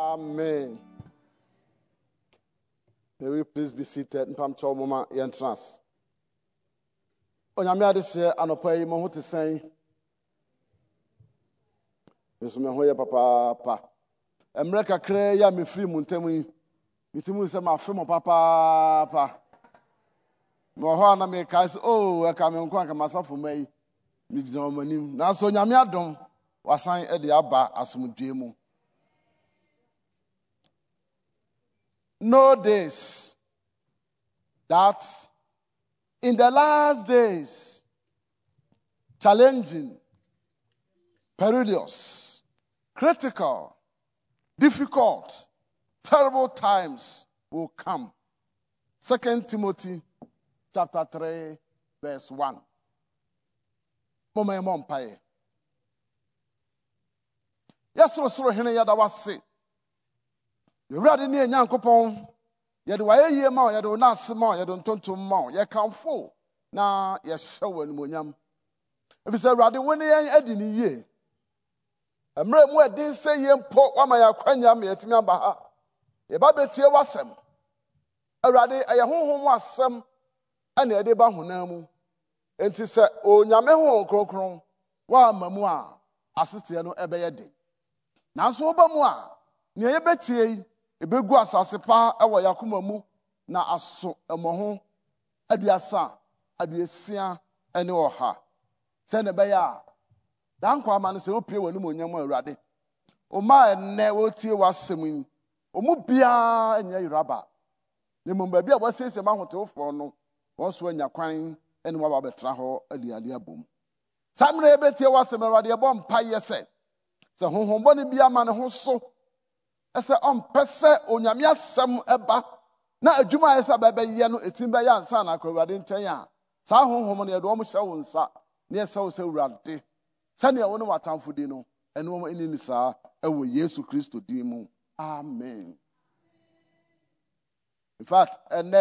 Amen. May we please be seated. Mpam cho mama yentras. Onyame ade se anopa yi mo ho te san. Yesu me ho ye papa. Emre kakra ya me free mu ntam yi. Mitimu se ma fe mo papa. Mo ho na me kai se e ka me nko anka masafo mai. Mi gina o manim. Na so onyame adom wasan e de aba asomdwe mu. Know this, that in the last days, challenging, perilous, critical, difficult, terrible times will come. 2 Timothy chapter 3, verse 1. Mama Mompaye. Yes, Rosro Hene Yadawasi. You read in Yankopon, yet why ye ma, yet not small, yet don't tonto ma, ye can't fall. Na yes, show and munyam. If it's a rather winning Eddie ye. A mere didn't say ye port one my aquanium yet me abaha. A baby tear was some. A rather a home was some, and a deba hunamu. And to say, oh, Yameho crocron, wa mamma, assistiano ebeyadi. Now so bamwa, near Betty. Ebegu asase pa ewo yakoma mu na aso emoho aduasa aduasia ene oha se ne be ya dan kwa ma ne se opie wanu monyam awurade o ma enne wo tie wasem omu bia enya yuraba ne mumba bia wasese ma hotefo no won so anya kwan ene wa ba betra ho aliali abom samre ebetie wasem awurade ebo mpa yese se honhombo ne bia ma ne ho so ese pese onyame asem eba na adwuma esa bebe ye no etim be ya ansa na akwurade nten a sa honhom ne do mo hye wo nsa ne esa wo se urade sane wo no watamfo di no ene wo enini sa ewo Yesu Kristo di mu. Amen. In fact,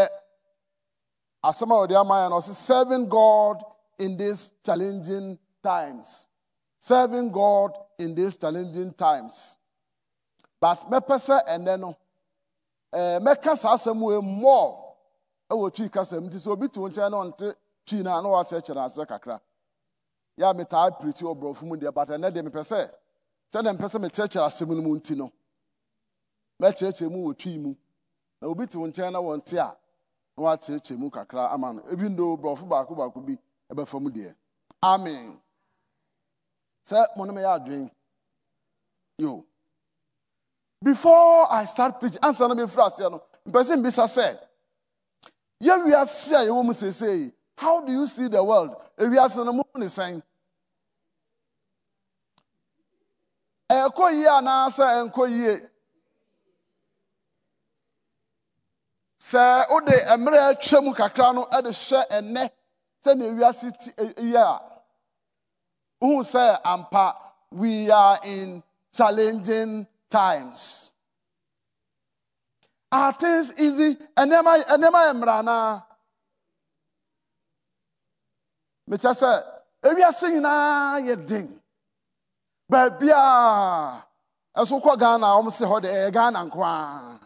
asema odi amaya no serving God in these challenging times. Serving God in these challenging times. But me pese eneno me kasa asemu more e wo twi kasa mti so obi to nche no nte twi na no wa chechera ase kakra ya me ta preach obrofu mu de but ene de me pese se de me pese me chechera asemu mu nti no me cheche mu wo twi mu na obi to nche na wonte a no wa cheche mu kakra ama no even though obrofu baako bi e be fam de. Amen. Se mo no me ya adwen yo. Before I start preaching, answer no be frase no. Person bisa say, "Ye we are say you must say, how do you see the world?" We are so no mo saying. Eko yi ana say enko yi. Say o de emre atwam kakra no e de hwe enne say na we are city ya. Who say ampa we are in challenging times. Are things easy? Enema emrana. Me just say, we are singing ye ding. But bia, as we call Ghana, almost say how the Ghana and Kwa.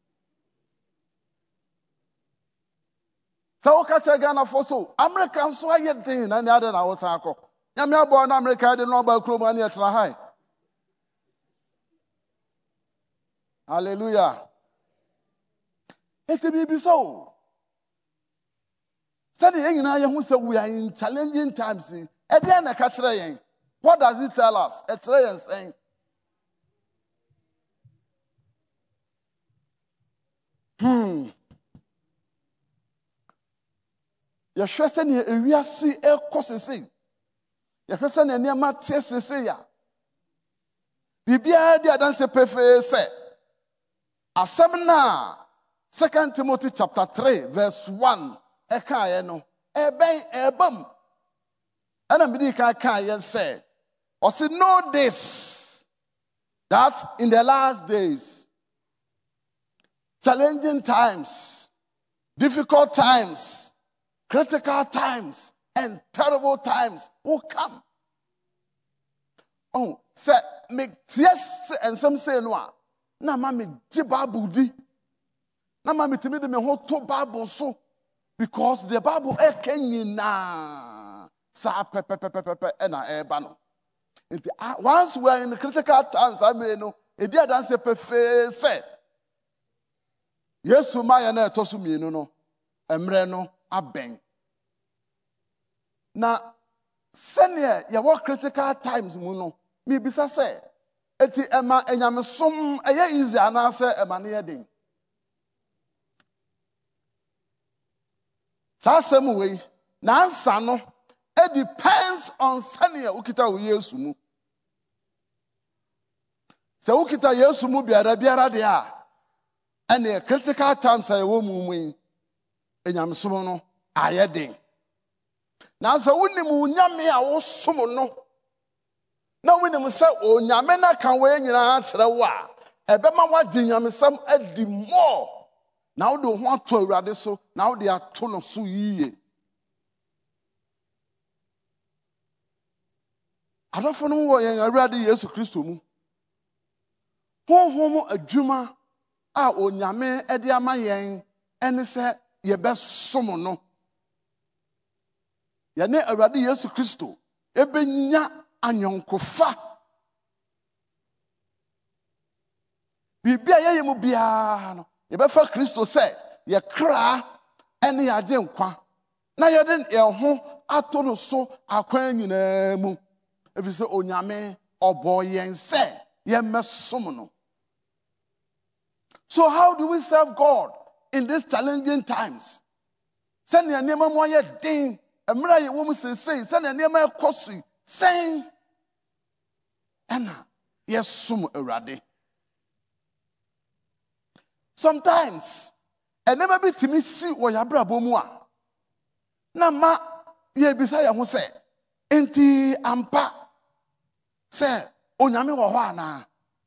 So catch Ghana for so Americans so ye ding and the other I was uncle. Yamia born America, I didn't know about Chrome at High. Hallelujah. It will be so. Study who say we are in challenging times. What does it tell us? It's saying. Your question is we are see a course. Your question is near my test. Say ya. Bibia dia dance pefe say. Asemna 2 Timothy chapter 3 verse 1 eka no ebam ana midi ka say or know this, that in the last days challenging times, difficult times, critical times and terrible times will come. Oh, say make yes and some say no. na ma me di Bible di na ma me timi de me ho to Bible so because the Bible nyina sa pepepepepe na eba no. Once we are in the critical times, I mean, no, a dear dance a pefe say, yes, my and I toss me, no, emreno, a bang. Now, senior, you work critical times, muno, me be say, eti Emma and yam some a year easy and answer a mania ding. Sasam way, Nansano. It depends on senior ukita uyesumu. So ukita yesumu biara dia. And the critical times I will move in Yamsumono, ayeding. Now, so when the munyami I was summono. Now, when the say, oh, Yamena can weigh in answer the wa. A bema wa dinyamisam at the more. Now, they want to radiso, now they are tono suye. Adofo no wo yen awurade Yesu Kristo mu honhom adwuma a onyame ede ama yen ene se ye besom no ye ne awurade Yesu Kristo ebenya anyonkofa bibia ye mu bia no ye befa Kristo se ye kra ene ye agye nkwa na ye de ye ho ato no so akwan nyina mu. If you say, Onyame, or boy, and say, ye mesomono. So, how do we serve God in these challenging times? Send your name more yet ding, a mirror woman say, send your name a costly, saying, Anna, yes, sum erade. Sometimes, and never be to me see what your brabo moi. Na ma ye beside who say, Enti ampa. Say, Onyame wo ho ana.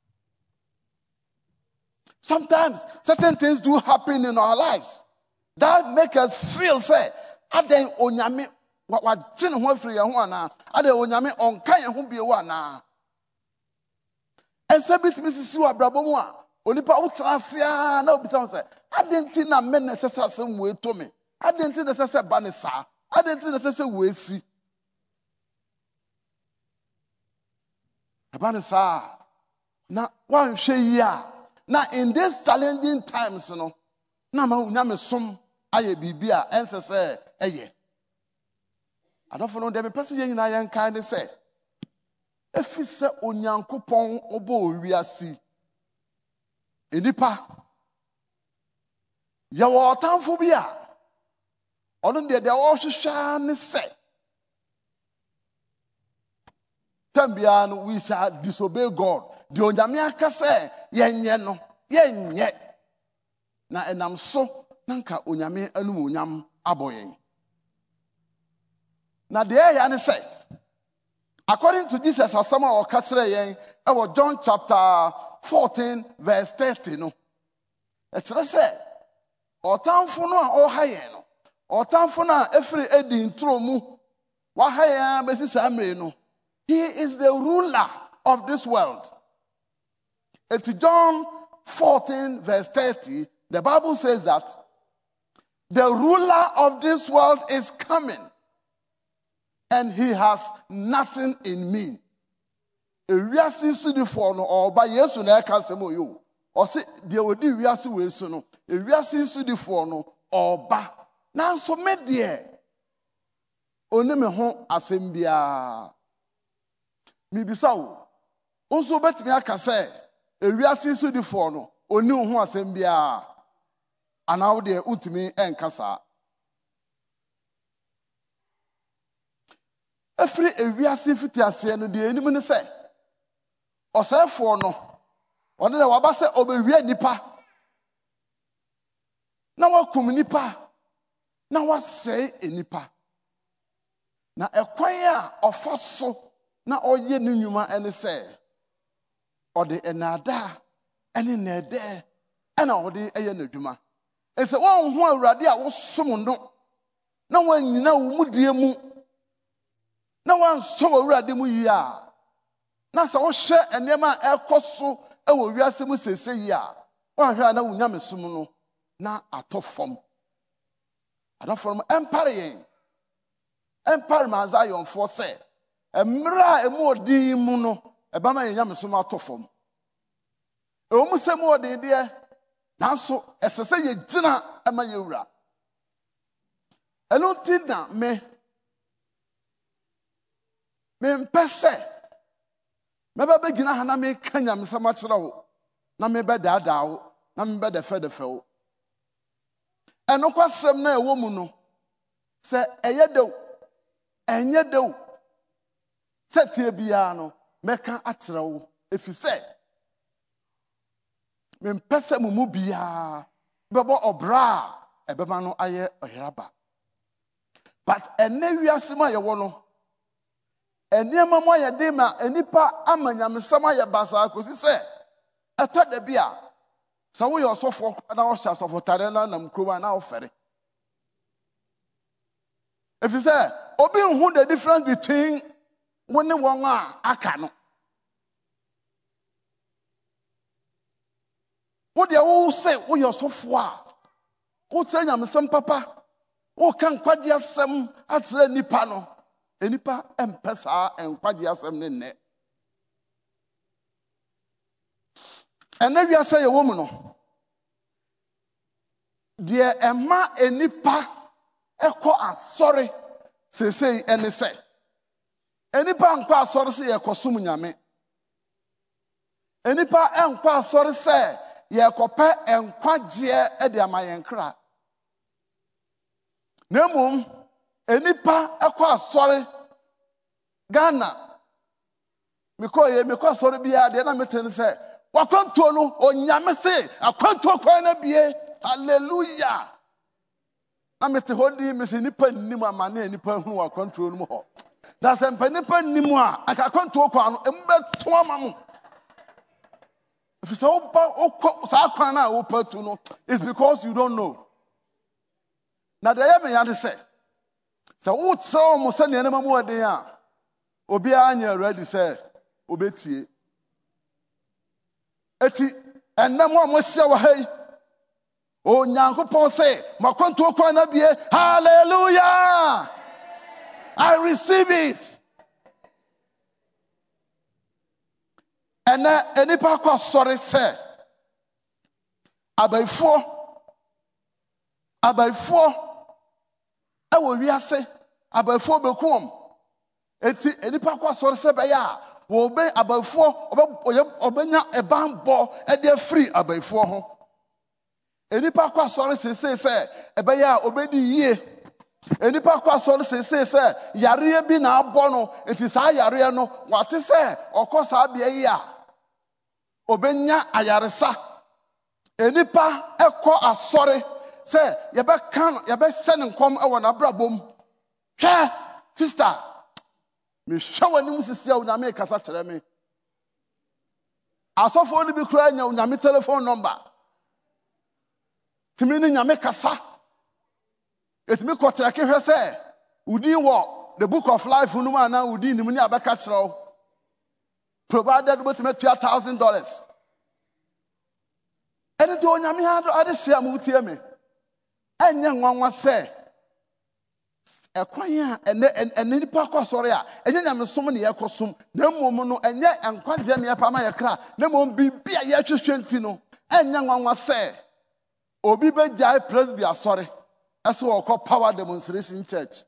Sometimes certain things do happen in our lives that make us feel say, aden Onyame what tin ho afiri ye ho ana, aden Onyame onka ye ho bie wo ana. Ense bitimi sisi wa brabo mu a, onipa utrasia na obisa say, aden tin na men necessary asem we to me. Aden tin necessary ba ne sa. Aden tin necessary we si. Abanisa na wan hwe ya na in these challenging times no na ma unyame som aye bibia ense se eye adofo no de me pese yen na yen kan de se efi se onyankopon obo owiase enipa ya wo tamfo bia ono de wo hwehwa ne se Tambiano, we shall disobey God. The Onyame aka say, yenye no, yenye. Na enam so, nanka Onyame anu onyam aboyen. Na the air say, according to Jesus, as some or catch yen, our John chapter 14, verse 30. No, it's say, or town for no, or high no, or town for no, every edin through mu, wa high basis no. He is the ruler of this world. It's John 14, verse 30. The Bible says that the ruler of this world is coming, and he has nothing in me. Ewiase sudifo no oba Yesu na eka semo yo. O se de odi wiase wesu no. Ewiase sudifo no oba. Na so me de oni me ho asem bia. Mi bisa wo. Onso betimi aka se ewiase sudifo no oni ho asem bia. Ana wo de utimi enkasa. Every ewiase fitiase no de enim ne se osefo no one na waba se obewie nipa na wakum nipa na wasɛe enipa na ekwan a ofa so na oye ne nnwuma ene se ode enada ene nede ena ode eye n'adwuma ese won ho awurade a wosom no na wanyina wo mudie mu na wanso awurade mu yi a na sa wo hye enema ekoso ewo wiase mu sese yi a wa hwa na wunya mesum no na atofom adofom empire mazayonfo se emra emu odin mu no eba ma yenya mesum atofom ewo mu se mu odin de nanso esese ye gina ema yewura eno tinda me mpese meba begina ha na me kanya mesama kire wo na me bedaadaa wo na me bedefe wo eno kwasem na ewo mu no se eyedew enye dew se tie bia no meka akire wo efise me mpese mu bia bebo obra ebeba no aye ohiraba but ene wiase ma ye wo no eniema mo ye de ma enipa amanyamsam aye basa akosi se etada bia sa wo ye osofo na wo hya osofo tare na nam kroma na wo fere efise obi hu the difference between when one aka no wo de wo se wo ye osofo a wo tsanyamsam papa wo kan kwagye asem atre nipa no enipa empesa enkwagye asem ne nne ena wiase ye wo mu no de ema enipa ekọ asori sesei ene se enipa nkọ asori se ye kosum nyame enipa enkọ asori se ye kope enkwagye e de amayen kra nemum enipa ekọ asori Ghana mekọ asori bia de na meten se wakwantuo no onyame se akwantuo kwa na bie hallelujah na mete hodi mese nipa nnim amane nipa hu wakwantuo no mu ho da se mpa nipa nnim a akakwantuo kwa no embeto amamu if so sa kwan na wo patu no it's because you don't know na da ya me ya de se wo tsawo mo se ne ma mu ode a obi anya ready say obetie eti enam mo hye wa hai o nyankopon say makwanto kwa na bie hallelujah I receive it and enipa kwa sorry say abaifo ewo wiase abaifo bekum eti enipa kwa sorry say be ya wo be abaifo obenya ebambo e de free abaifo ho enipa kwa sorry say ebe ya obedi yie enipa kwa sorry say yare bi na abo no eti sa yare no wate say okosa bia yi a obenya ayaresa enipa ekọ asori say yebe kan yebe sene nkom e wona brabom hwe sister me hwawani musisi a unyame kasa kire me asofo ni bi kura nya unyame telephone number timi ni nyame kasa etimi kotra ke hwe se udi wo the book of life no ma na udi ni mu ni abeka kire provided with me $1,000 ene do onyame ade se amutie me enye nwanwa se ekwan a ene nipa kwasori a enye nyamesom ne yekosom na mmom no enye enkwagye ne yepama yekra na mmom bibia ye hwehwe nti no enye nwanwa se obi bejai presby asori eso okọ power demonstration church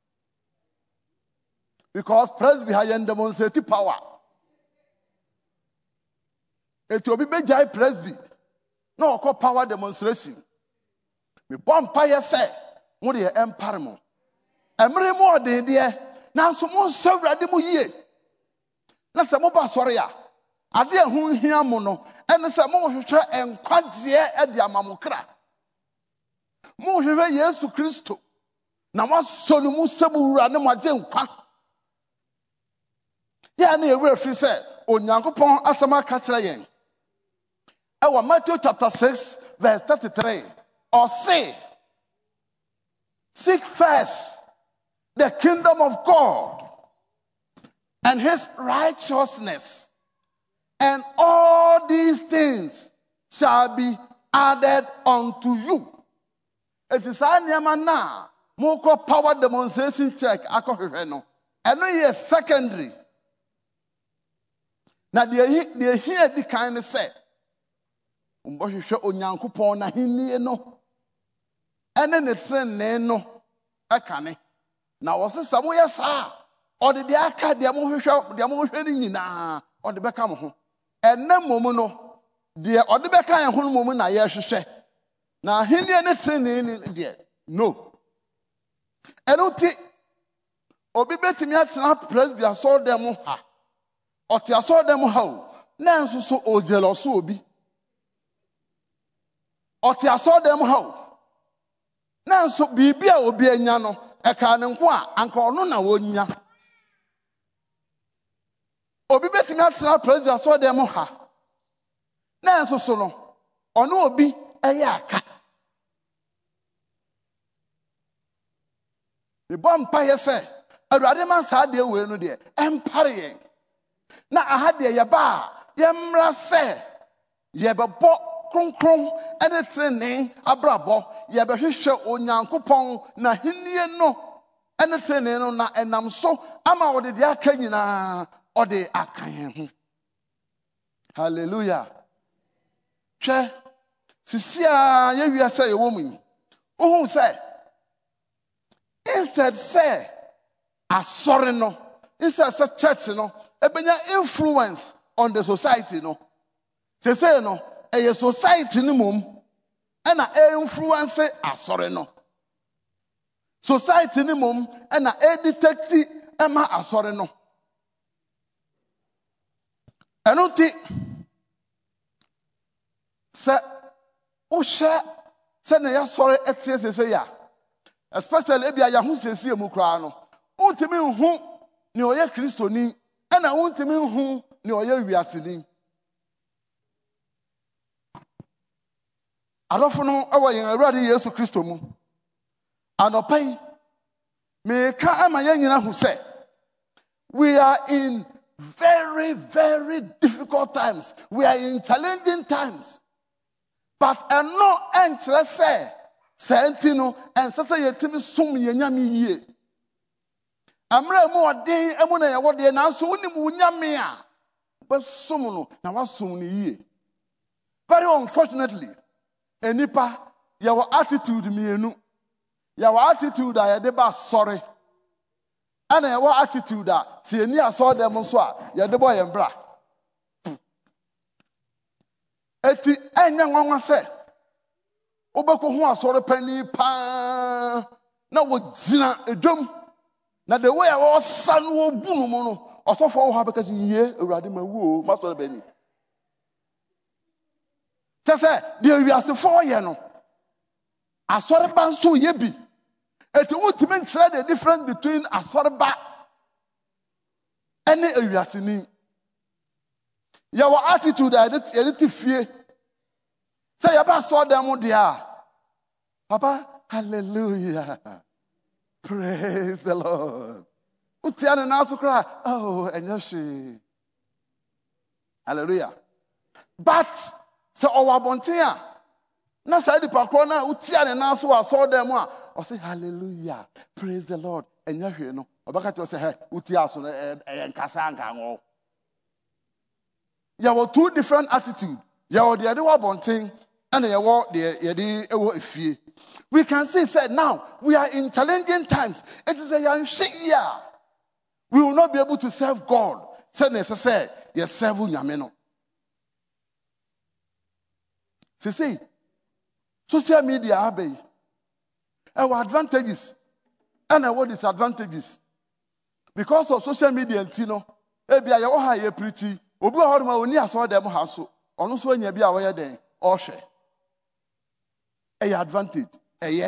because presby ha yen demonstrate power eti obi bejai presby na okọ power demonstration me bompa ye se mo de empare mo emre mo de de nanso mo nsawrade mo yie na se mo ba sori a ade ehun hia mo no ene se mo hwehwe enkwagye e de amamokra mo hwehwe Yesu Kristo na wasonu mu sebura ne magye nkwa ya na ewe fi se onyankopon asama ka kire yen ewa Matthew chapter 6 verse 33 or say seek first the kingdom of God and his righteousness, and all these things shall be added unto you. It is a na moko power demonstration check akohwehwe no. Eno ye secondary. Na de here di kan say mbohwehwe onyankopon na hennie no. Ene ne trene no akane. Na wose samo ye sa ode de aka de mo hwehwe ni nyina ode beka mo ho. Ene mom no de ode beka ye ho mom na ye hwehwe. Na hennie ne trene ni de no. Enuti obi betimi atena presbya so dem ha. Oti aso dem ha o. Na nso so o jealous obi. Oti aso dem ha o. Na nso bibia obi anya no eka ne nko a anka ono na wonya. Obi betimi atena presbya so dem ha. Na nso so no ono obi eye aka. The bomb pie say, a radiman sad dear way no dear, empire. Na I had the yaba, yamra say, yaba bo, krum, and a training, a brabo, yaba hisha o nyankupon, na hinye no, and a training na, and I'm so, I'm out of the akanyina, or the akayan. Hallelujah. Che, Sisia, you say a woman, who say, instead say asore no instead say church no ebenya influence on the society no say no a society ni mum e na influence asore no society ni mum e na detect ema asore no enunti se o hye se na ya sore etie se ya especially ebia ya hu sesi emu kra no untimi hu ni oye kristoni na untimi hu ni oye wiaseni adofo no awa yen awurade Yesu Kristo mu anopai me ka ama yen nyina hu se we are in very, very difficult times. We are in challenging times, but no entre say Sentino and Sasa Yetimi Sum Yanyami ye. Amra more day, Amuna, what they announced, Unyamia, but Sumuno, now was Sumuni ye. Very unfortunately, Enipa, your attitude, me, your attitude, I had about sorry. And our attitude, see, near saw them on swat, you're the boy and bra. Eti, and young one said. Obako hu asore pani pa na wo gina edwom na the way I was san wo bunu mo no osofo wo ha because ye awurade ma wo ma sore bani tese de wiasefo ye no asore ba nso ye bi eti utimi nkyere the difference between asore ba ene awiaseni your attitude edit fie. Say about saw them dear. Papa, hallelujah. Praise the Lord. Utiane na so cry. Oh, enyoshi. Hallelujah. But so our bontia. Na say the pakro na utiane na so saw them o say hallelujah. Praise the Lord. Enyoshi no. Obaka to say hey, utia so enkasa anka ngo. You have two different attitudes. You have the other one bonting. And we can see said now we are in challenging times. It is a young year. We will not be able to serve God. Say necessary, yes, serve Yameno. See, social media have our advantages and our disadvantages. Because of social media and Tino, ebi ayo ha ye preachy, obi ho ma oni aso dem ha so. Ono so anya bi a wo ye den, o hwe. A advantage, yeah.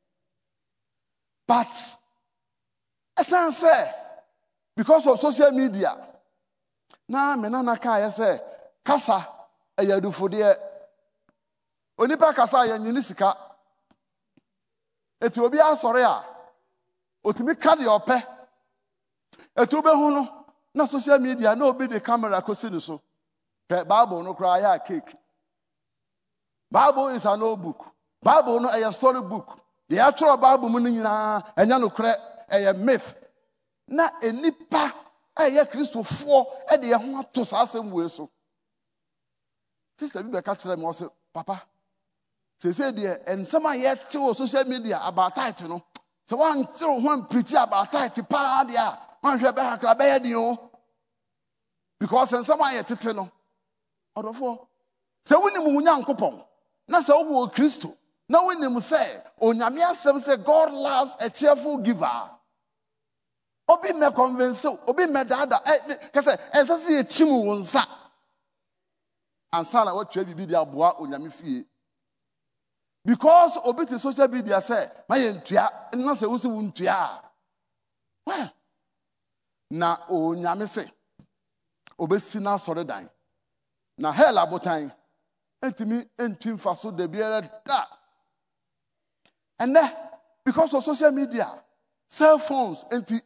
But as I say, because of social media, now menana ka say kasa a yadu for dear. Onipa kasa ya nisika. Eti obi asore a otimi ka de ope. Eti obe hu no na social media na obi de camera kosi no so. Bible no cry ya cake. Bible is an old book. Bible no a story book. The actual Bible munina enya no kre a myth. Na enipa a Christopher e de ho ato sa asem we so. Sister Bibi ka kire me o say papa say de ensema ye te o social media about title no. So one tiro one preach about title pa dia. Man hwe be hakra be yedi o. Because ensema ye tete no. Odofo se woni mu Nyankopon na se wo Kristo na woni mu say onyame asem say God loves a cheerful giver. Obi me convince obi me dada ka say ensase ye chimu wonsa ansa na watwa bibi dia boa onyame fie. Because obi te social media say ma ye ntua na se wo se wuntua. Well na onyame say obesi na sore dan na hell abotan entimi entim faso de biere da. And then because of social media, cell phones enti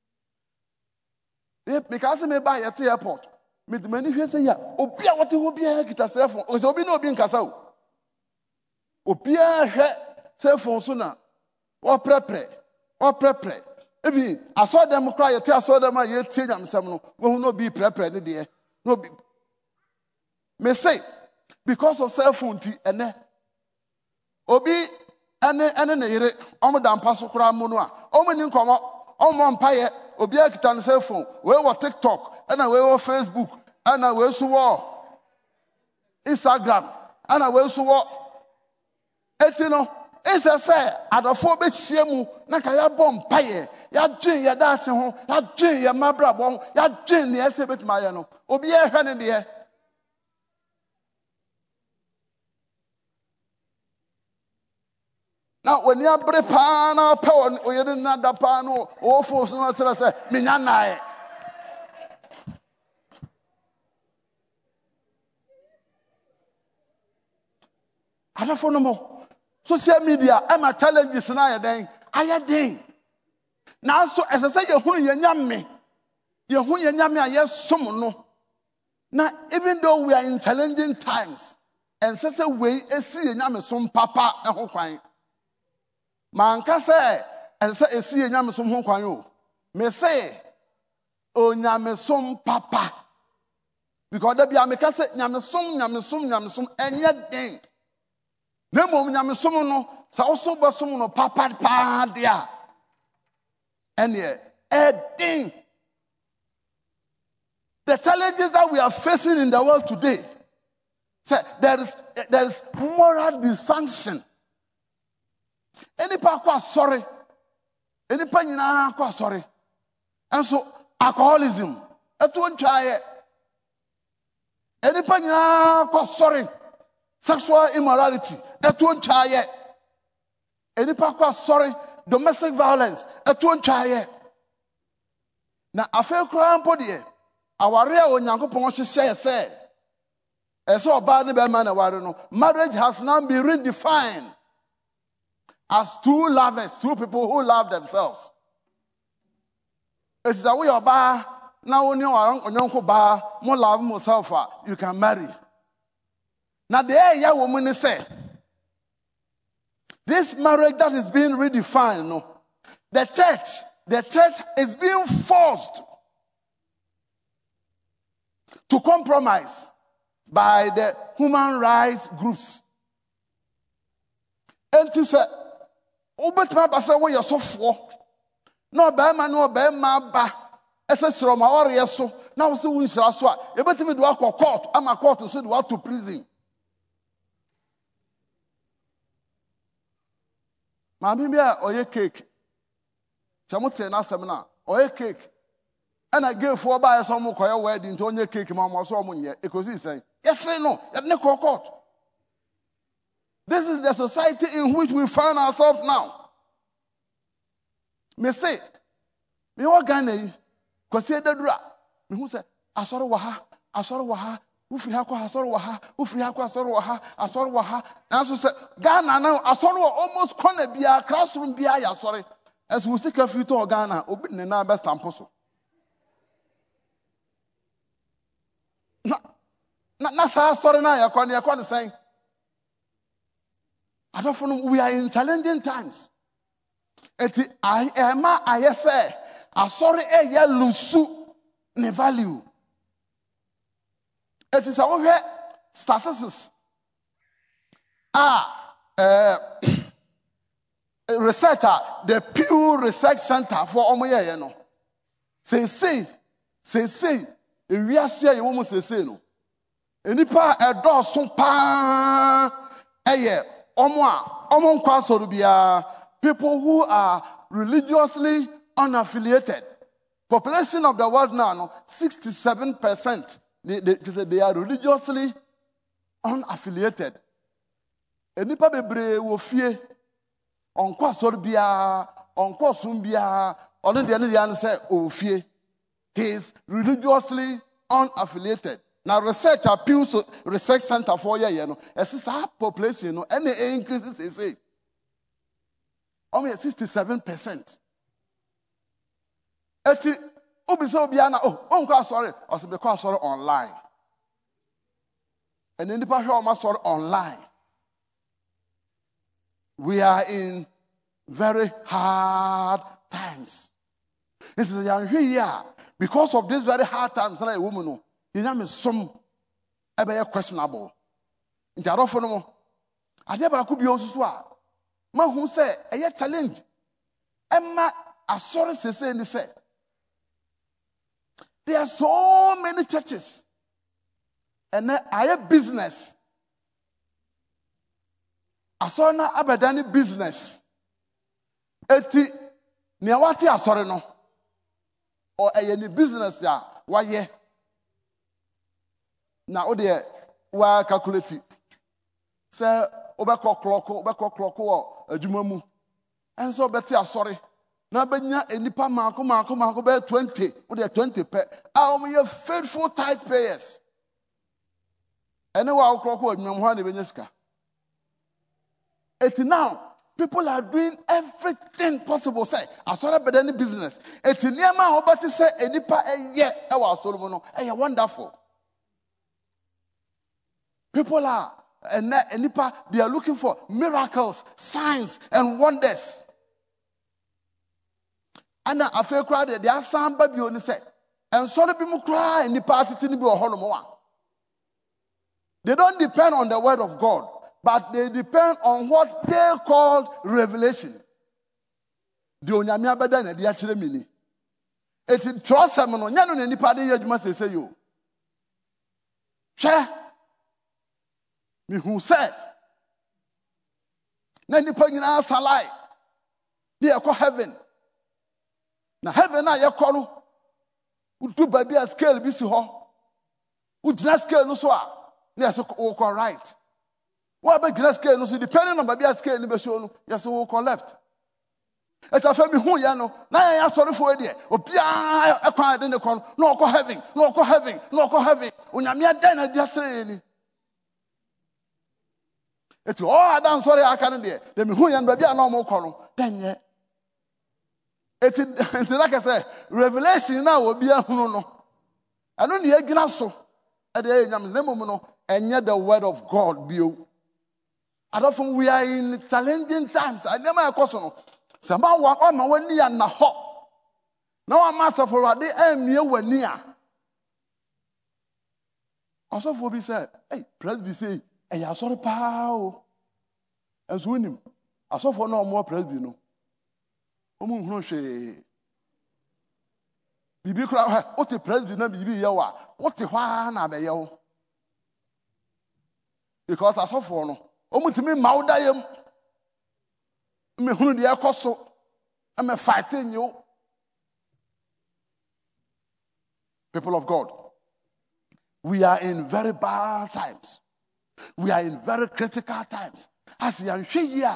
because me buy at the airport me many hwe say ya obi a wote obi a kita cell phone o say obi na obi nkasa o obi a hwe cell phone so na o prepare even I saw them cry at I saw them a ye tie nyamsam no wo no be prepare ne de no be me say because of cell phone ti ene obi ene ne yire omo da mpa so kura mu no a omo ni nkomo omo mpa ye obi akita ne cell phone we wo TikTok ena we wo Facebook ena we so wo Instagram ena we so wo etino ese say adofo be hie mu na ka ya bom mpa ye ya dwen ye daate ho ya dwen ye mabrabo ho ya dwen ne ese betima ye no obi e hwe ne de. Now, when you are prepana, power, or you didn't have the pano, or force not to say, Minana. I don't know more. Social media, I'm a challenge now. I am now, so as I say, you're who you yam you're who you yam yes, some no. Now, even though we are in challenging times, and such a way, a see yam some papa and who crying. Manka say and say esi enyame som ho kwan o me say onyame som papa because da bia me ka say nyame som enye den na mom nyame som no sa oso bosom no papa pa dia enye den. The challenges that we are facing in the world today, say there is moral dysfunction. Anypa kwa sorry. Anypa nyina kwa sorry. And so alcoholism. Etu ntwaye. Anypa nyina kwa sorry. Sexual immorality. Etu ntwaye. Anypa kwa sorry. Domestic violence. Etu ntwaye. Na afa kura mpo de aware a Onyankopon hyehyɛ sɛ ɛsɛ oba ne be ma na ware no. Marriage has now been redefined as two lovers, two people who love themselves. It's a way of bar now when you are on your bar, more love yourself, you can marry. Now the young woman say this marriage that is being redefined, no, the church is being forced to compromise by the human rights groups. And to say, Obetma basa we yosofo no be ma ba esesero ma ore so na wo se wo nsira so a ebetimi do akọ court ama court so do to prison. Ma bi bia oye cake chamote na asem na oye cake ana gefo ba ya so mo koye wedding to onye cake ma mo so mo nye ekosi sen ye kire no ye ne court. This is the society in which we find ourselves now. Me say, me wa Ghana yi, kwasi edadura. Me hu say, asoro wa ha, ufiri ha kwa asoro wa ha, asoro wa ha. Na so say, Ghana now asoro almost corner bia, classroom bia ya sorry. As we see kafi to Ghana, obi ne na best stamp so. Na saa story na yakɔ the same. I don't know, we are in challenging times. Eti ema ayese asɔre ɛyɛ lusu ne value. It is our statistics. Researcher, the Pew Research Center for Omoye, no. Say, we are saying you almost say no. Enipa edo so pa eye omon kwaso bia people who are religiously unaffiliated. Population of the world now, 67%. They are religiously unaffiliated. Enipa bebre wo fie onkwa sor bia onkwa sum bia ono de ne say o fie. He is religiously unaffiliated. Now researcher Pew Research Center for ye no esisa population no any increases say only 67%. Eti obiso bia na onkwa sorry or se be kwa sorry online. And then the pastor almost sorry online. We are in very hard times. This is a here because of this very hard times. Like a woman, his name is some questionable. In the other one, I never could be also. Man who say a challenge. Emma, I sorry to say in the set. There are so many churches, and I have business. I saw na abadani business. Eti niawati asore no. Or any business ya waye. Na ode wa calculate. Say obeko clock wo adwuma mu. Enso beti asore. Na benya enipa mako be 20. Ode 20 pe. Our faithful tithe payers. Ene wa clock wo adwuma mu ha na benya sika. It's now people are doing everything possible. Say, I saw that any business. It's near my about to say enipa eye ewa Solomon. Wonderful. People are and enipa they are looking for miracles, signs, and wonders. And I feel crowded. There are some baby on the set. And so the people cry and the party to be a whole. They don't depend on the word of God. But they depend on what they call revelation. The onyame abeda na de akire mini. Eti trust am no nya no na nipa de yadwuma sese yo. Hwe. Mi hu se. Na nipa nyina salai. De ekọ heaven. Na heaven na yekọ no. Udu ba bia scale bi si ho. Ugina scale no so a. Na yese wo right. What about glass scale? No, so depending on baby scale, you show yes, we call left. It's a family who ya no. Now I am sorry for it. Opia acquired in the corner. No, go having, no, go having, no, go having. When I'm here, then I just train. It's all I done. Sorry, I can't there. Then who and baby are no more column. Then yeah. It's like I say, revelation now will be a no. I don't need a grasso at the age of and yet the word of God be. I don't think we are in challenging times. I never a question. Someone walk on my way near na hot. No, I'm master for a day and near when near. Also, for be said, hey, Presby say, hey, I saw the power. And swing him. I saw for no more Presby, no. No, she. Bibi crowd, what the Presby, no, Bibi Yawa. What the one I be yo. Because I saw for no. Omutimi maudayem me hunu de akoso am fighting you. People of God, we are in very bad times. We are in very critical times. As you are here,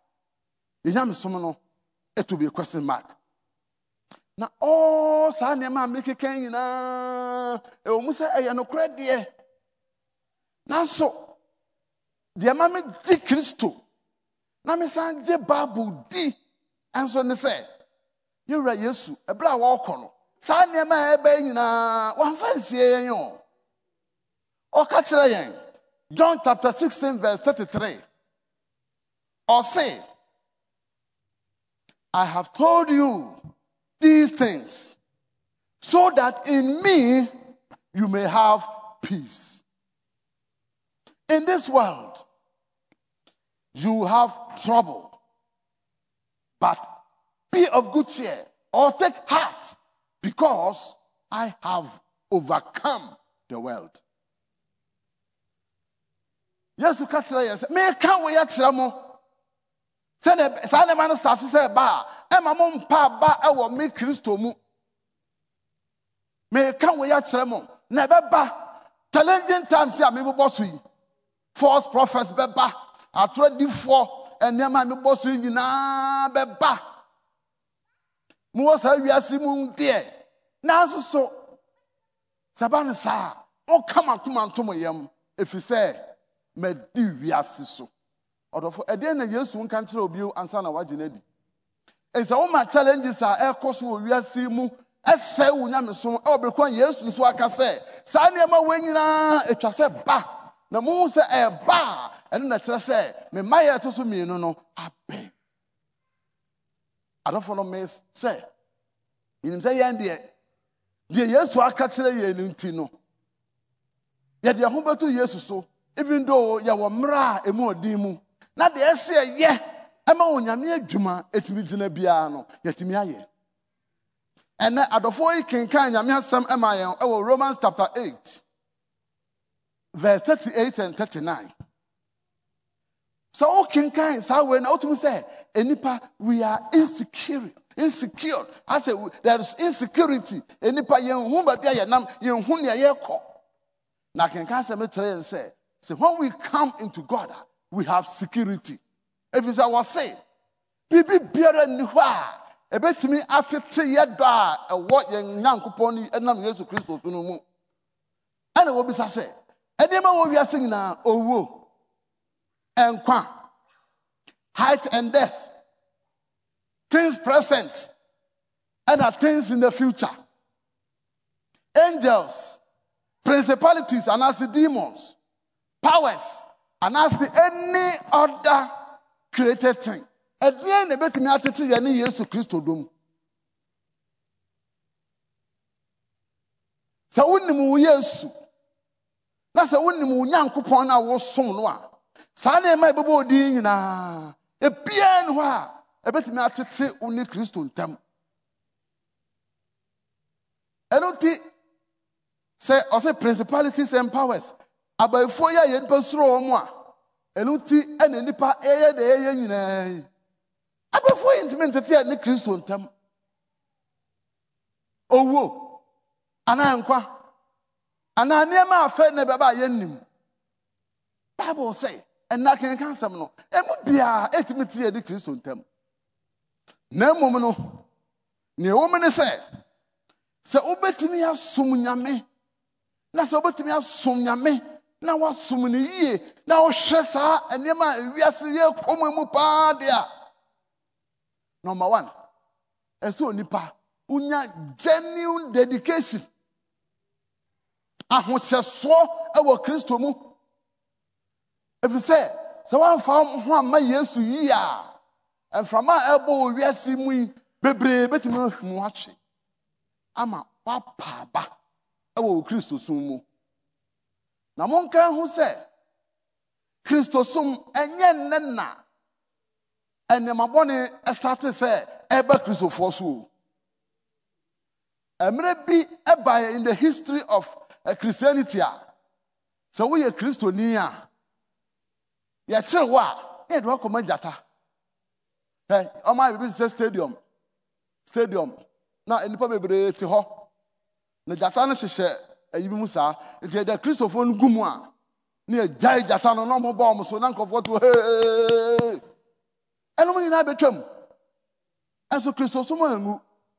it will be a question mark. Now, oh, Sanema make a king na Musa no credit. Now so. The mama di Christo. Na me san je Bible di. Anso ne say. You ra Yesu. E bra wa okọ no. Sa ne ma e ba nyina. Wan fansie yen yo. ɔka kyerɛ yɛn John chapter 16 verse 33 ɔse I have told you these things so that in me you may have peace. In this world you have trouble, but be of good cheer or take heart, because I have overcome the world. Yes, you catch it. Me can't wait at Ramo. Send a man start to say, Ba, and my mom, pa, ba, I will make Christo mu. Me can't wait at Ramo. Never ba. Challenging times here, maybe boss we. False prophets, beba. I tried before, and near my boss we na beba. Most have we are seeing there. Now, so Sabana sa, oh, come on to my yam. If you say, me do we are so. Or for a day and years, one country of you and son of Wajinedi. And so, all my challenges are air course we are seeing. As say, we am so, oh, because yes, to so I can say, Sanyama Wingina, it was a ba. The moon say a ba, and then I say, me my to me, no, I pay. I don't follow me, say. In say, Yandy, dear, yes, so I catch a year in Tino. Yet your home to years so, even though you were mra a more dimu. Not the essay, yeah, I'm on Yamia Juma, it's me Genebiano, yet me aye. And at the 4 can Yamia some Emma, Romans chapter 8, verse 38 and 39. So, all King Kain, so when ultimately say, Enipa, we are insecure. I say, there is insecurity. Enipa, young whom but ya nam, young whom ya call. Now, King Kain and say, when we come into God, we have security. If it's our say, Bibi Biara Niwa, a bit to me after 3 years, a what young Nankuponi and Nam Yesu Christo to no. And it will be say, and then what we are singing now, oh, woo, and qua, height and death, things present, and are things in the future, angels, principalities, and as the demons, powers, and as the any other created thing. At the end, the better me attitude any years to Christo dum. So when the mu yesu, that's a when the mu nyankopon na wo som no a. Sa na e mai bebo din na. E bia no a, e better me attitude uni Christo ntam. Enoti say also principalities and powers. Abayfo ya ye nipa suro omo a. Enoti ene nipa eye de eye nyina. Abayfo intimate te ne Christo ntam. Owo ana nkwa ana niema afa ne beba ye nim. Bible say ena kan kansam no emu bia etimite ye de Christo ntam. Na mum no ne wo me ne say se obetimi asom nyame na se obetimi asom nyame na wasom ne yie na wo hwe saa enema wiase ye komu pa dia. Number 1, eso nipa unya genuine dedication ahoseso ewo Kristo mu. If you say so one farm ho ama Yesu yi a enframa ebo wiase mu bebre betimi ahmu ahwe ama papa ba ewo Kristo sum mu. Na monka hu se Kristo sum enye nnena enema bone start say eba Kristo for so. Emre bi eba in the history of Christianity. So we are Christian ya kire wa e do akoma jata. Hey, o ma be say stadium na enipa bebre ti ho na jata no hyehyɛ ayi mu saa nti da Christopher no gumu a na ya jai jata no no mo ba mo so na nkofo to hey eno mo ni na betwam enso Christopher so mo angu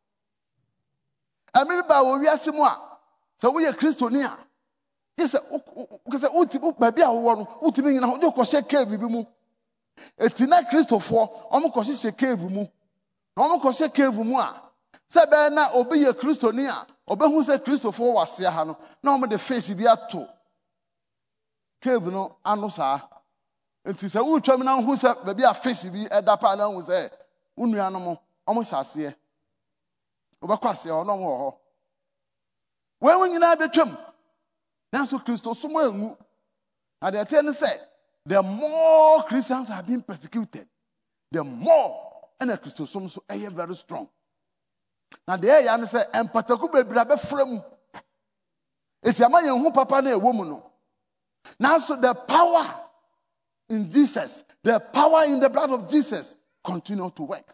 ami ba wo wiase mu a so we are Christian a yes ukase uti ba bia wo no utimi nyina ho de ko hye cave bi mu etina Christopher omo ko hye cave mu na omo ko hye cave mu a se be na obi ye Christian a obehu se Christopher wase ha no na omo de face bi ato cave no ano saa enti sɛ wotwam na hu sɛ baabi a fish bi ɛda pa na hu sɛ unua no mo ɔmo hyase obɛkɔ ase ɔno mo wɔ hɔ wɔn nyinaa betwam nanso Kristo so mo angu na the thing is say the more Christians are being persecuted the more and the Christosum so very strong. Now the air and say empataku bebra be frem. It's a man who papa na woman. Now so the power in Jesus, the power in the blood of Jesus continue to work.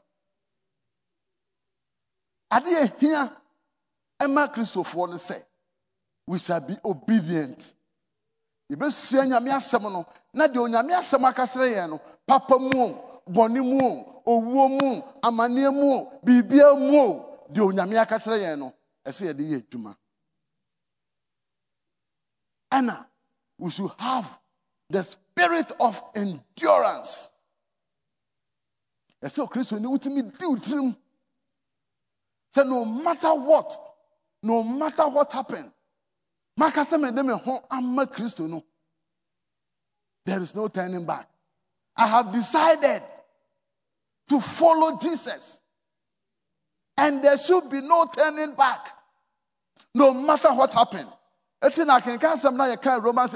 Ade here Emma Christopher say we shall be obedient. Ibesua nyame asem no na de onyame asem aka kire yen no papa mu boni mu owuo mu amane mu bibia mu de onyame aka kire yen no ese ye de ye adwuma. Anna, we should have the spirit of endurance. Ese o Kristo ni wutimi di utrim. Say no matter what happened, there is no turning back. I have decided to follow Jesus. And there should be no turning back. No matter what happened. Romans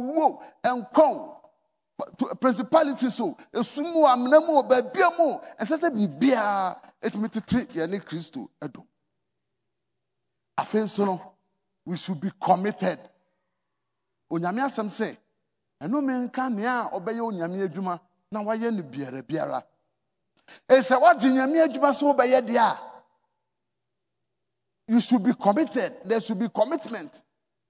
principalities so esumu amnamu babiamu ensese bibia etimiti ye Kristo edo. Afen so no we should be committed. Onyame asem say, eno menka nea obeye onyame adwuma na waye ne biara. E se wagye nyame adwuma so obeye dia. You should be committed. There should be commitment.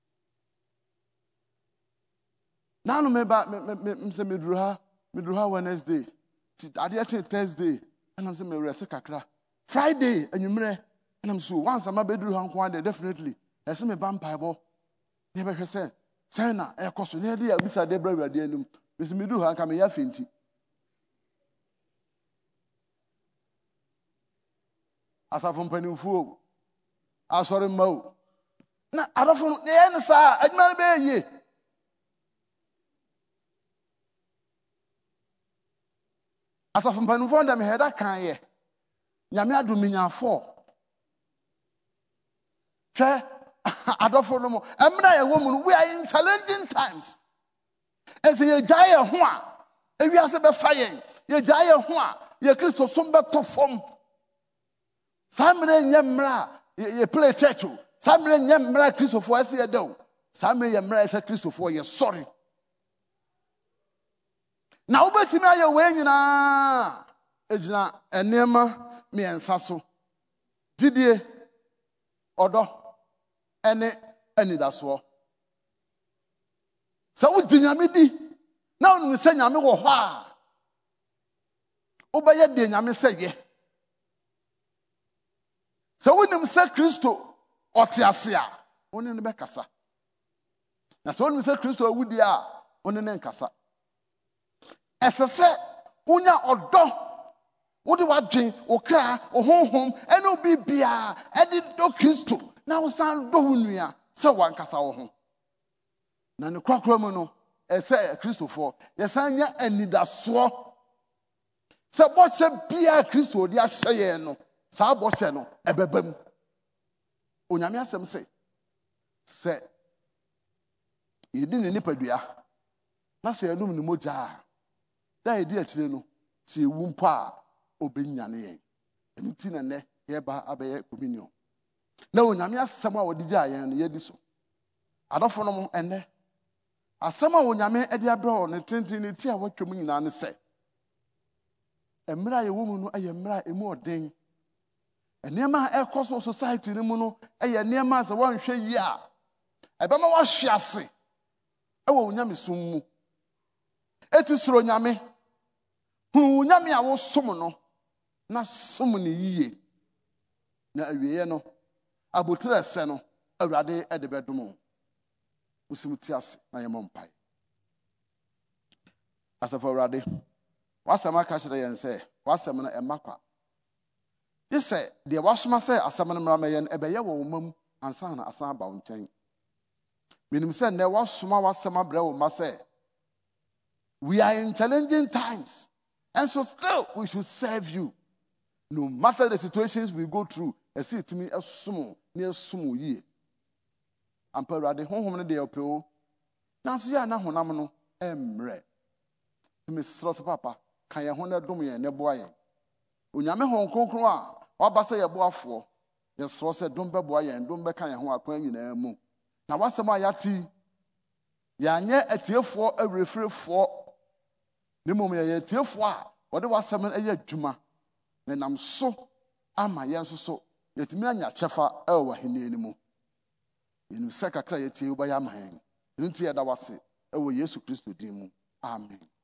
Now no medruha Wednesday. Ade ache Thursday. And I'm saying me rest kakra. Friday anwumre. And I'm so once I'm bedruha nko definitely. Ese me bampaibo. Ne be hwese. Say na ekoso ne de abisa de bra wade anum. Bisi me du ha nka me ya fenti. Asafo mpanimfo. Asori mma. Na adofo ne ye ne sa adwuma be ye. Asafo mpanimfo ndam heda kan ye. Nyame adominya 4. Hwe adofo no mo emra ye wo mu we are in challenging times. Ese ye gyae ho a ewiase be fa yen ye gyae ho a ye Kristo som be to fom. Samre nyemra ye play church o. Samre nyemra Kristo fo ase ye do. Samre ye mra ese Kristo fo ye sorry. Na obetimi aye we nyina ejina enema miensa so. Didie odo ene anidaso. Sa wo dinyame di na onu se nyame wo ho a obeye de nyame se ye. Sa wonim se Kristo otiase a woni ne be kasa. Na sa wonim se Kristo awudi a woni ne nkasa. Esese unya odo wodi wadwen okra ohonhom ene obi bia edi do Kristo na wo san do hunua se wankasa wo ho. Na ne kwakra mu no ese Kristofo yesan nya anidaso se bose bia Kristo di ahye ye no sa bose no ebebam. Onyame asem se yedi ne nipadua na se enum ne moja da yedi akire no se ewu mpo a obenyane yen enu ti na ne ye ba abeye communion na onyame asem a wodi gya yen no yedi so adofo no mo enne asem a onyame edi abro ne tenten ne ti a watwam nyina ne se emra ye wo mu no aye emra emu oden enema ekoso society ni mu no aye enema se wonhwe yi a ebe ma wahwe ase ewo onyame sum mu eti soro nyame hu nyame a wo som no na som ne yiye na awieye no abotre se no awurade ede bedomo usimti ase na ye mompai asafo awurade wasama ka kire yen se wasam na emakwa yese de wasoma se asam na mra yen ebeye wo mam ansa na asan ba wo nchen menim se ne wasoma wasama bre wo ma se We are in challenging times. And so still, we should serve you. No matter the situations we go through, I see it to me as sumo, near sumo ye. And perade home de opio. Now, so ya na honamano, emre. To Miss Ross Papa, can ya honor domi and neboye. Unyame hon konkra, or bassa ya boafo. Yes, Ross said, don't be boy and don't be kind of one in a moon. Now, what's my yati? Yanya a tear for a referee for the moment a tear for what was 7 a year juma. Then I'm so, am I yes so, yet me and your chefa, oh, he anymore. In second cry, you by your man. Didn't hear that was it. Oh, yes, Christ, Amen.